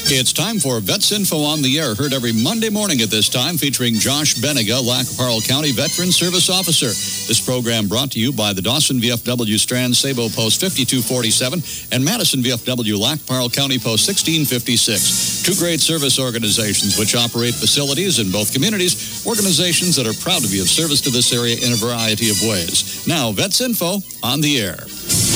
It's time for Vets Info on the Air, heard every Monday morning at this time, featuring Josh Benega, Lac-Parle County Veteran Service Officer. This program brought to you by the Dawson VFW Strand Sabo Post 5247 and Madison VFW Lac-Parle County Post 1656. Two great service organizations which operate facilities in both communities, organizations that are proud to be of service to this area in a variety of ways. Now, Vets Info on the Air.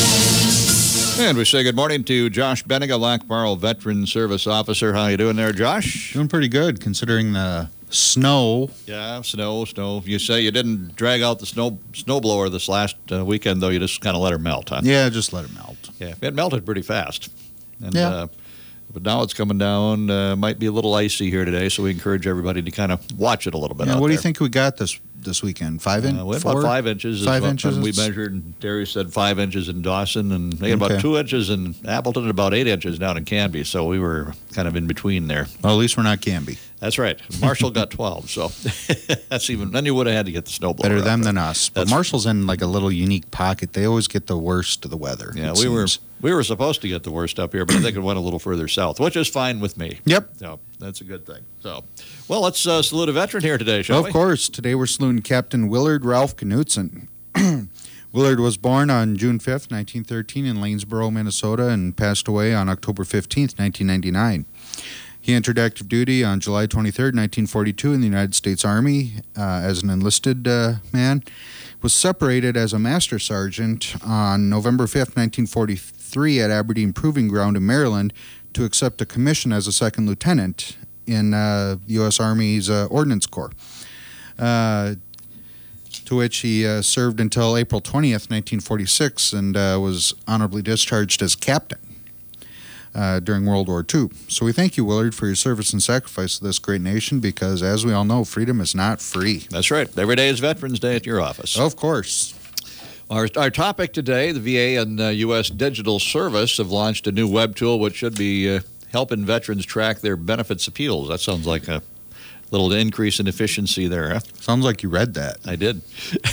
And we say good morning to Josh Benega, Lac-Parle Veteran Service Officer. How you doing there, Josh? Doing pretty good, considering the snow. Yeah, snow. You say you didn't drag out the snowblower this last weekend, though. You just kind of let her melt, huh? Yeah, just let it melt. Yeah, it melted pretty fast. And, yeah. But now it's coming down. Might be a little icy here today, so we encourage everybody to kind of watch it a little bit. Yeah, out what do you there. think we got this weekend? 5 inches? We had about 5 inches. 5 inches? We measured. Darius said 5 inches in Dawson, and they had about 2 inches in Appleton and about 8 inches down in Canby. So we were kind of in between there. Well, at least we're not Canby. That's right. Marshall got 12, so that's even. Then you would have had to get the snowblower. Better them than us. But Marshall's in like a little unique pocket. They always get the worst of the weather. Yeah, we were supposed to get the worst up here, but I think it went a little further south, which is fine with me. Yep. So that's a good thing. So, well, let's salute a veteran here today, shall we? Of course. Today we're saluting Captain Willard Ralph Knutson. Willard was born on June 5th, 1913 in Lanesboro, Minnesota, and passed away on October 15th, 1999. He entered active duty on July 23rd, 1942 in the United States Army as an enlisted man. Was separated as a master sergeant on November 5th, 1943 at Aberdeen Proving Ground in Maryland to accept a commission as a second lieutenant in U.S. Army's Ordnance Corps, to which he served until April 20th, 1946, and was honorably discharged as captain during World War II. So we thank you, Willard, for your service and sacrifice to this great nation because, as we all know, freedom is not free. That's right. Every day is Veterans Day at your office. Of course. Our topic today, the VA and U.S. Digital Service have launched a new web tool which should be helping veterans track their benefits appeals. That sounds like a little increase in efficiency there, huh? Sounds like you read that. I did.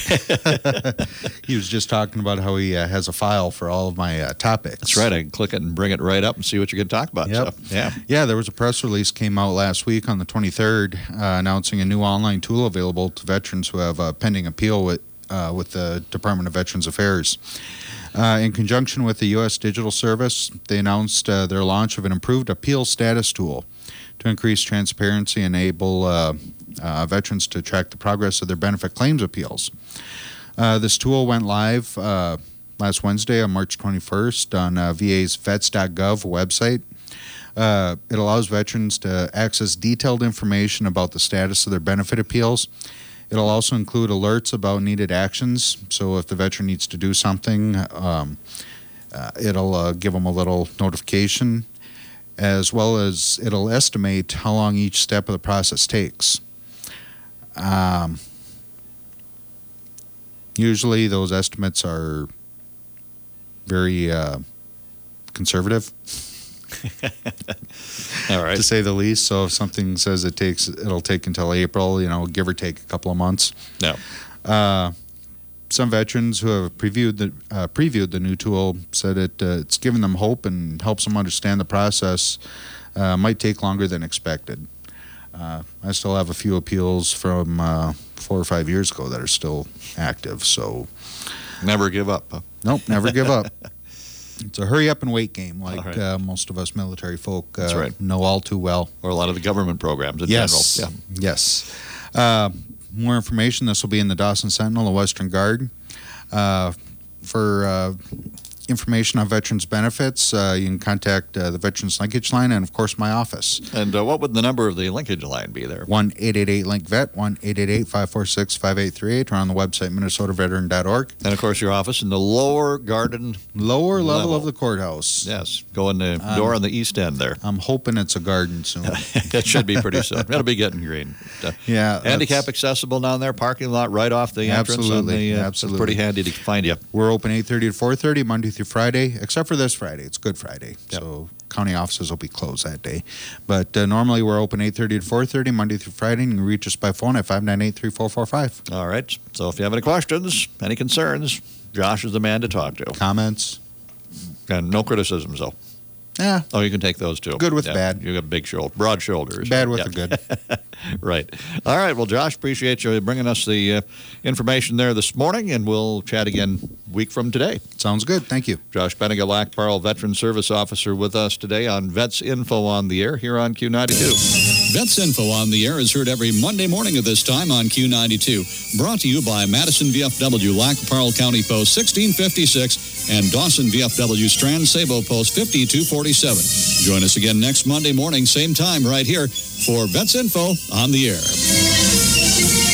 He was just talking about how he has a file for all of my topics. That's right. I can click it and bring it right up and see what you're going to talk about. Yep. So, yeah, there was a press release came out last week on the 23rd announcing a new online tool available to veterans who have a pending appeal with the Department of Veterans Affairs. In conjunction with the U.S. Digital Service, they announced their launch of an improved appeal status tool to increase transparency and enable veterans to track the progress of their benefit claims appeals. This tool went live last Wednesday on March 21st on VA's vets.gov website. It allows veterans to access detailed information about the status of their benefit appeals. It'll also include alerts about needed actions. So if the veteran needs to do something, it'll give them a little notification, as well as it'll estimate how long each step of the process takes. Usually those estimates are very conservative. all right. To say the least. So if something says it'll take until April, give or take a couple of months. No. Some veterans who have previewed the new tool said it's given them hope and helps them understand the process might take longer than expected. I still have a few appeals from 4 or 5 years ago that are still active. So never give up. Huh? Nope, never give up. It's a hurry up and wait game, like most of us military folk know all too well. Or a lot of the government programs in general. Yeah. Yes. More information, this will be in the Dawson Sentinel, the Western Guard. For information on veterans benefits, you can contact the Veterans Linkage Line and, of course, my office. And what would the number of the linkage line be there? 1-888-LINK-VET, 1-888-546-5838, or on the website minnesotaveteran.org. And, of course, your office in the lower garden. Lower level of the courthouse. Yes, go in the door on the east end there. I'm hoping it's a garden soon. It should be pretty soon. It'll be getting green. Yeah. Handicap accessible down there, parking lot right off the entrance. Absolutely. It's pretty handy to find you. We're open 8:30 to 4:30, Monday through Friday, except for this Friday. It's Good Friday, Yep. so county offices will be closed that day. But normally we're open 8:30 to 4:30, Monday through Friday, and you can reach us by phone at 598-3445. All right. So if you have any questions, any concerns, Josh is the man to talk to. Comments? And no criticisms, though. Yeah. Oh, you can take those too. Good with bad. You got broad shoulders. Bad with the good. Right. All right. Well, Josh, appreciate you bringing us the information there this morning, and we'll chat again a week from today. Sounds good. Thank you. Josh Benega, Lac Parle Veteran Service Officer, with us today on Vets Info on the Air here on Q92. Vets Info on the Air is heard every Monday morning at this time on Q92. Brought to you by Madison VFW, Lac Parle County Post 1656, and Dawson VFW, Strand Sabo Post 5247. Join us again next Monday morning, same time, right here, for Vets Info on the Air.